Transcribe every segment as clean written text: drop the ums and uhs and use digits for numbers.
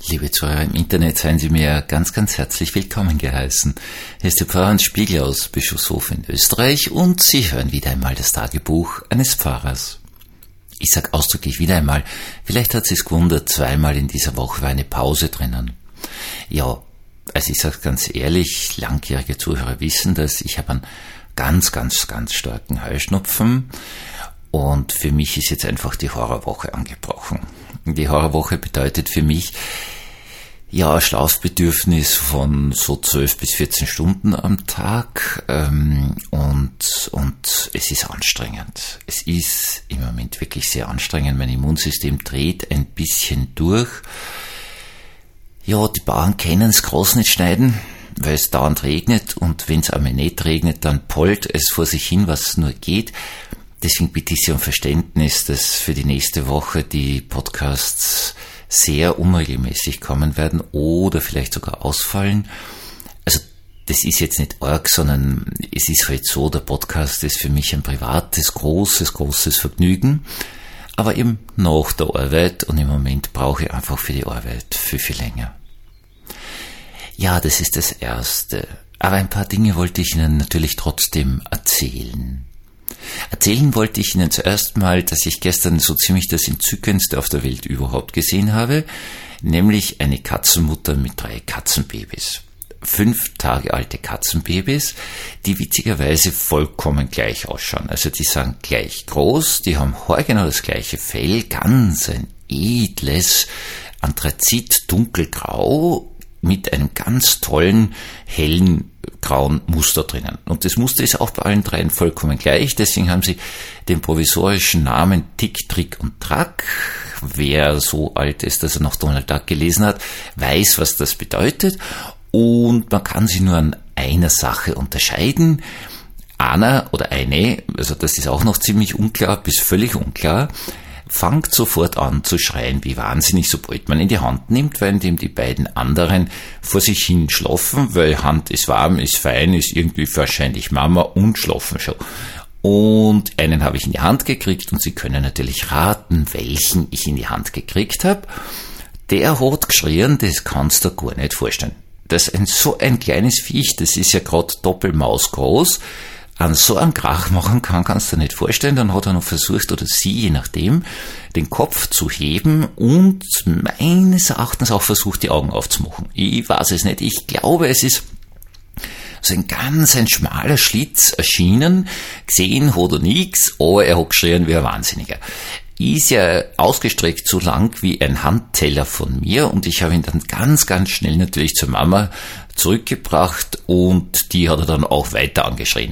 Liebe Zuhörer im Internet, seien Sie mir ganz, ganz herzlich willkommen geheißen. Hier ist der Pfarrer Hans Spiegel aus Bischofshof in Österreich und Sie hören wieder einmal das Tagebuch eines Pfarrers. Ich sage ausdrücklich wieder einmal, vielleicht hat es gewundert, zweimal in dieser Woche war eine Pause drinnen. Ja, also ich sage ganz ehrlich, langjährige Zuhörer wissen das, ich habe einen ganz, ganz, ganz starken Heuschnupfen und für mich ist jetzt einfach die Horrorwoche angebrochen. Die Horrorwoche bedeutet für mich, ja, ein Schlafbedürfnis von so 12 bis 14 Stunden am Tag und es ist anstrengend. Es ist im Moment wirklich sehr anstrengend. Mein Immunsystem dreht ein bisschen durch. Ja, die Bauern kennen es groß nicht schneiden, weil es dauernd regnet und wenn es einmal nicht regnet, dann pollt es vor sich hin, was nur geht. Deswegen bitte ich Sie um Verständnis, dass für die nächste Woche die Podcasts sehr unregelmäßig kommen werden oder vielleicht sogar ausfallen. Also das ist jetzt nicht arg, sondern es ist halt so, der Podcast ist für mich ein privates, großes Vergnügen, aber eben nach der Arbeit und im Moment brauche ich einfach für die Arbeit viel länger. Ja, das ist das Erste. Aber ein paar Dinge wollte ich Ihnen natürlich trotzdem erzählen. Erzählen wollte ich Ihnen zuerst mal, dass ich gestern so ziemlich das Entzückendste auf der Welt überhaupt gesehen habe, nämlich eine Katzenmutter mit 3 Katzenbabys. 5 Tage alte Katzenbabys, die witzigerweise vollkommen gleich ausschauen. Also die sind gleich groß, die haben haargenau das gleiche Fell, ganz ein edles Anthrazit dunkelgrau mit einem ganz tollen, hellen, grauen Muster drinnen. Und das Muster ist auch bei allen 3 vollkommen gleich, deswegen haben sie den provisorischen Namen Tick, Trick und Track. Wer so alt ist, dass er noch Donald Duck gelesen hat, weiß, was das bedeutet. Und man kann sie nur an einer Sache unterscheiden. Einer oder eine, also das ist auch noch ziemlich unklar, bis völlig unklar, fängt sofort an zu schreien wie wahnsinnig, sobald man in die Hand nimmt, während ihm die beiden anderen vor sich hin schlafen, weil Hand ist warm, ist fein, ist irgendwie wahrscheinlich Mama und schlafen schon. Und einen habe ich in die Hand gekriegt und Sie können natürlich raten, welchen ich in die Hand gekriegt habe. Der hat geschrien, das kannst du gar nicht vorstellen. Das ist so ein kleines Viech, das ist ja gerade Doppelmaus groß, an so einen Krach machen kann, kannst du dir nicht vorstellen. Dann hat er noch versucht, oder sie, je nachdem, den Kopf zu heben und meines Erachtens auch versucht, die Augen aufzumachen. Ich weiß es nicht. Ich glaube, es ist so ein schmaler Schlitz erschienen. Gesehen hat er nichts, aber er hat geschrien wie ein Wahnsinniger. Ist ja ausgestreckt so lang wie ein Handteller von mir und ich habe ihn dann ganz, ganz schnell natürlich zur Mama zurückgebracht und die hat er dann auch weiter angeschrien.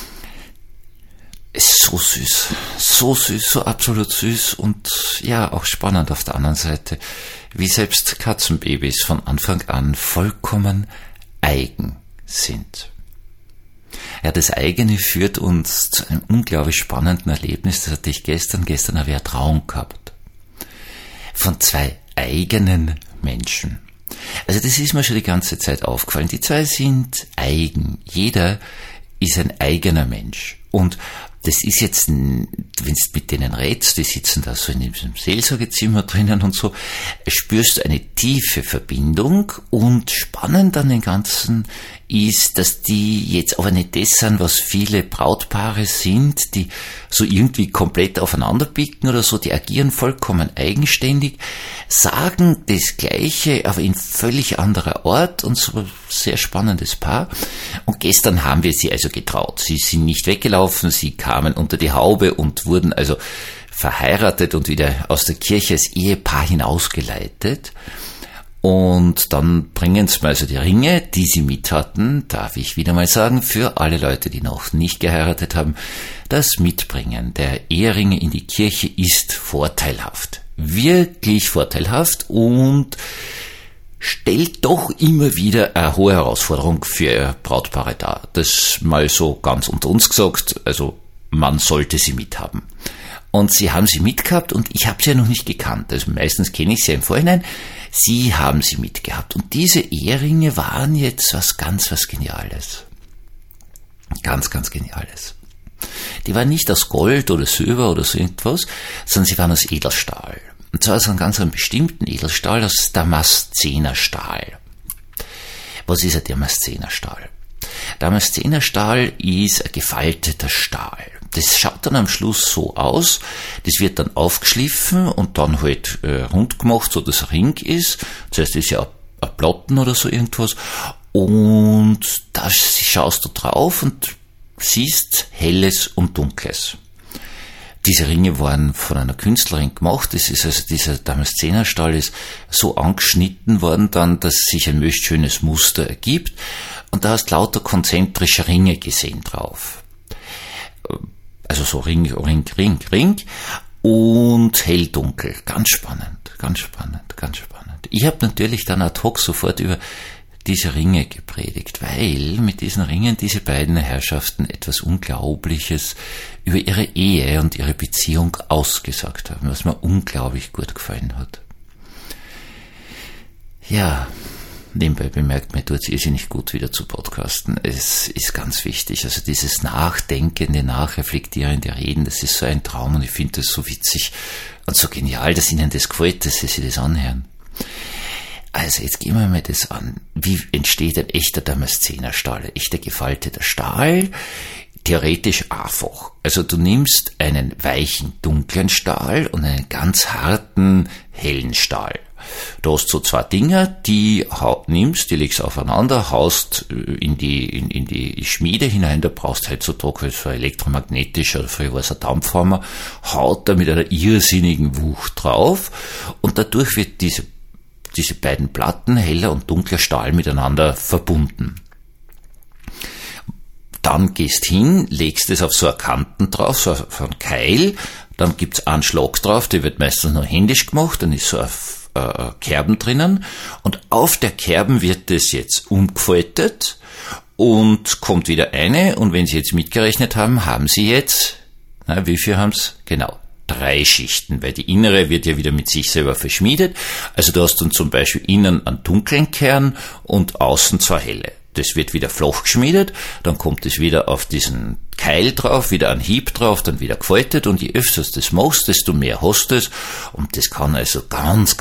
Ist so süß, so absolut süß und ja, auch spannend auf der anderen Seite, wie selbst Katzenbabys von Anfang an vollkommen eigen sind. Ja, das eigene führt uns zu einem unglaublich spannenden Erlebnis, das hatte ich gestern habe ich einen Traum gehabt. Von 2 eigenen Menschen. Also das ist mir schon die ganze Zeit aufgefallen. Die 2 sind eigen. Jeder ist ein eigener Mensch. Und das ist jetzt, wenn du mit denen redest, die sitzen da so in diesem Seelsorgezimmer drinnen und so, spürst du eine tiefe Verbindung und spannend an den Ganzen ist, dass die jetzt aber nicht das sind, was viele Brautpaare sind, die so irgendwie komplett aufeinander bicken oder so, die agieren vollkommen eigenständig, sagen das Gleiche, aber in völlig anderer Art und so ein sehr spannendes Paar. Und gestern haben wir sie also getraut. Sie sind nicht weggelaufen, sie kamen unter die Haube und wurden also verheiratet und wieder aus der Kirche als Ehepaar hinausgeleitet. Und dann bringen sie mir also die Ringe, die sie mit hatten, darf ich wieder mal sagen, für alle Leute, die noch nicht geheiratet haben, das Mitbringen der Eheringe in die Kirche ist vorteilhaft. Wirklich vorteilhaft und stellt doch immer wieder eine hohe Herausforderung für Brautpaare dar. Das mal so ganz unter uns gesagt, also man sollte sie mithaben. Und sie haben sie mitgehabt und ich habe sie ja noch nicht gekannt. Also meistens kenne ich sie ja im Vorhinein. Sie haben sie mitgehabt. Und diese Eheringe waren jetzt was Geniales. Ganz Geniales. Die waren nicht aus Gold oder Silber oder so irgendwas, sondern sie waren aus Edelstahl. Und zwar aus einem ganz bestimmten Edelstahl, aus Damaszenerstahl. Was ist ein Damaszenerstahl? Damaszenerstahl ist ein gefalteter Stahl. Das schaut dann am Schluss so aus, das wird dann aufgeschliffen und dann halt rund gemacht, so dass ein Ring ist. Zuerst ist ja ein Platten oder so irgendwas. Und da schaust du drauf und siehst Helles und Dunkles. Diese Ringe waren von einer Künstlerin gemacht. Das ist also dieser Damaszenerstahl ist so angeschnitten worden dann, dass sich ein möglichst schönes Muster ergibt. Und da hast du lauter konzentrische Ringe gesehen drauf. Also so Ring und hell-dunkel. Ganz spannend. Ich habe natürlich dann ad hoc sofort über diese Ringe gepredigt, weil mit diesen Ringen diese beiden Herrschaften etwas Unglaubliches über ihre Ehe und ihre Beziehung ausgesagt haben, was mir unglaublich gut gefallen hat. Ja, nebenbei bemerkt, mir tut's irrsinnig gut, wieder zu podcasten. Es ist ganz wichtig. Also dieses nachdenkende, nachreflektierende Reden, das ist so ein Traum und ich finde das so witzig und so genial, dass Ihnen das gefällt, dass Sie sich das anhören. Also jetzt gehen wir mal das an. Wie entsteht ein echter Damaszenerstahl, ein echter gefalteter Stahl? Theoretisch einfach. Also du nimmst einen weichen, dunklen Stahl und einen ganz harten, hellen Stahl. Du hast so zwei Dinger, die nimmst, die legst aufeinander, haust in die Schmiede hinein, da brauchst heutzutage so elektromagnetisch oder früher war es ein Dampfhammer, haut da mit einer irrsinnigen Wucht drauf und dadurch wird diese beiden Platten, heller und dunkler Stahl, miteinander verbunden. Dann gehst hin, legst es auf so eine Kanten drauf, so einen Keil, dann gibt's einen Schlag drauf, der wird meistens noch händisch gemacht, dann ist so ein Kerben drinnen und auf der Kerben wird das jetzt umgefaltet und kommt wieder eine und wenn Sie jetzt mitgerechnet haben, haben Sie jetzt, wie viel haben's? Genau. 3 Schichten, weil die innere wird ja wieder mit sich selber verschmiedet. Also du hast dann zum Beispiel innen einen dunklen Kern und außen 2 helle. Das wird wieder flach geschmiedet, dann kommt es wieder auf diesen Keil drauf, wieder ein Hieb drauf, dann wieder gefaltet und je öfter du das machst, desto mehr hast du es und das kann also ganz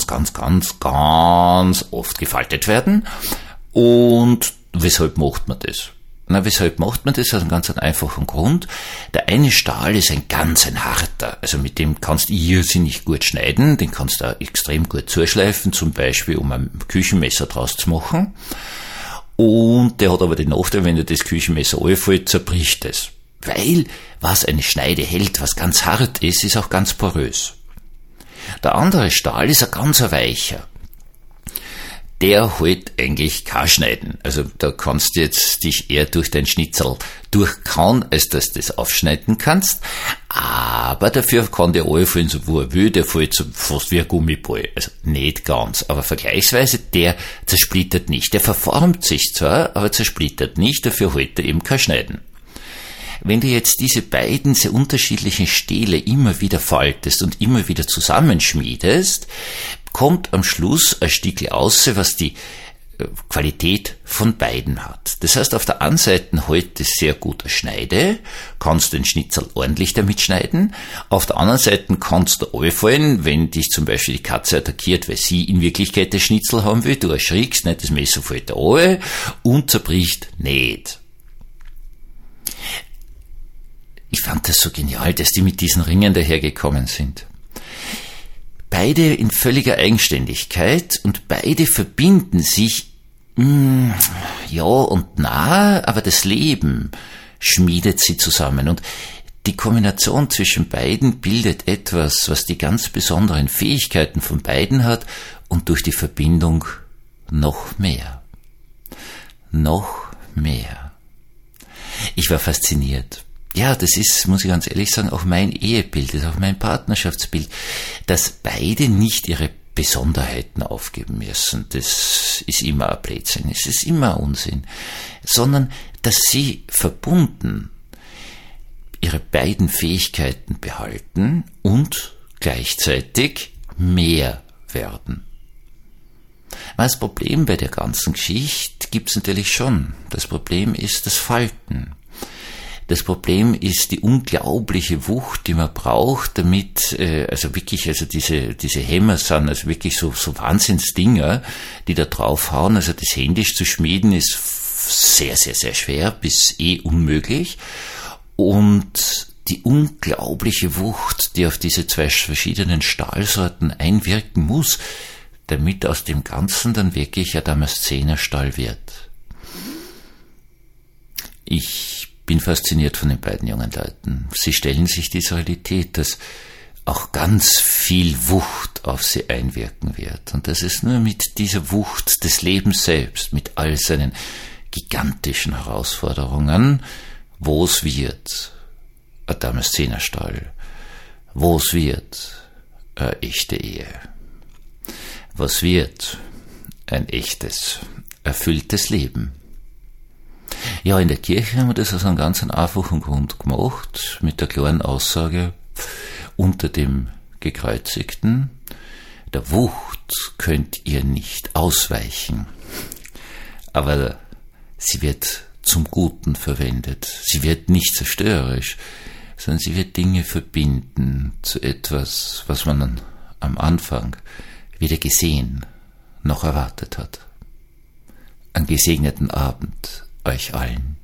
oft gefaltet werden. Und weshalb macht man das? Weshalb macht man das? Aus einem ganz einfachen Grund. Der eine Stahl ist ein harter, also mit dem kannst du irrsinnig gut schneiden, den kannst du auch extrem gut zuschleifen, zum Beispiel um ein Küchenmesser draus zu machen. Und der hat aber den Nachteil, wenn du das Küchenmesser anfällt, zerbricht es. Weil, was eine Schneide hält, was ganz hart ist, ist auch ganz porös. Der andere Stahl ist ein ganz weicher. Der hält eigentlich kein Schneiden. Also da kannst du jetzt dich eher durch dein Schnitzel durchkauen, als dass du das aufschneiden kannst. Aber dafür kann der anfallen, so wo er will, der fällt so fast wie ein Gummiball. Also nicht ganz, aber vergleichsweise, der zersplittert nicht. Der verformt sich zwar, aber zersplittert nicht, dafür hält er eben kein Schneiden. Wenn du jetzt diese beiden sehr unterschiedlichen Stähle immer wieder faltest und immer wieder zusammenschmiedest, kommt am Schluss ein Stückchen raus, was die Qualität von beiden hat. Das heißt, auf der einen Seite hält es sehr gut eine Schneide, kannst den Schnitzel ordentlich damit schneiden, auf der anderen Seite kannst du auffallen, wenn dich zum Beispiel die Katze attackiert, weil sie in Wirklichkeit das Schnitzel haben will, du erschrickst, nicht, das Messer fällt da an und zerbricht nicht. Ich fand das so genial, dass die mit diesen Ringen dahergekommen sind. Beide in völliger Eigenständigkeit und beide verbinden sich, ja und nah, aber das Leben schmiedet sie zusammen und die Kombination zwischen beiden bildet etwas, was die ganz besonderen Fähigkeiten von beiden hat und durch die Verbindung noch mehr. Noch mehr. Ich war fasziniert. Ja, das ist, muss ich ganz ehrlich sagen, auch mein Ehebild, das ist auch mein Partnerschaftsbild, dass beide nicht ihre Besonderheiten aufgeben müssen. Das ist immer ein Blödsinn, es ist immer Unsinn. Sondern, dass sie verbunden ihre beiden Fähigkeiten behalten und gleichzeitig mehr werden. Das Problem bei der ganzen Geschichte gibt's natürlich schon. Das Problem ist das Falten. Das Problem ist die unglaubliche Wucht, die man braucht, damit, also diese Hämmer sind also wirklich so Wahnsinnsdinger, die da draufhauen. Also das händisch zu schmieden ist sehr, sehr, sehr schwer, bis unmöglich. Und die unglaubliche Wucht, die auf diese zwei verschiedenen Stahlsorten einwirken muss, damit aus dem Ganzen dann wirklich ein Damaszenerstahl wird. Ich bin fasziniert von den beiden jungen Leuten. Sie stellen sich diese Realität, dass auch ganz viel Wucht auf sie einwirken wird. Und das ist nur mit dieser Wucht des Lebens selbst, mit all seinen gigantischen Herausforderungen, wo es wird ein Damaszenerstahl, wo es wird eine echte Ehe. Was wird ein echtes, erfülltes Leben? Ja, in der Kirche haben wir das aus einem ganz einfachen Grund gemacht, mit der klaren Aussage, unter dem Gekreuzigten, der Wucht könnt ihr nicht ausweichen, aber sie wird zum Guten verwendet. Sie wird nicht zerstörerisch, sondern sie wird Dinge verbinden zu etwas, was man am Anfang weder gesehen noch erwartet hat. Einen gesegneten Abend euch allen.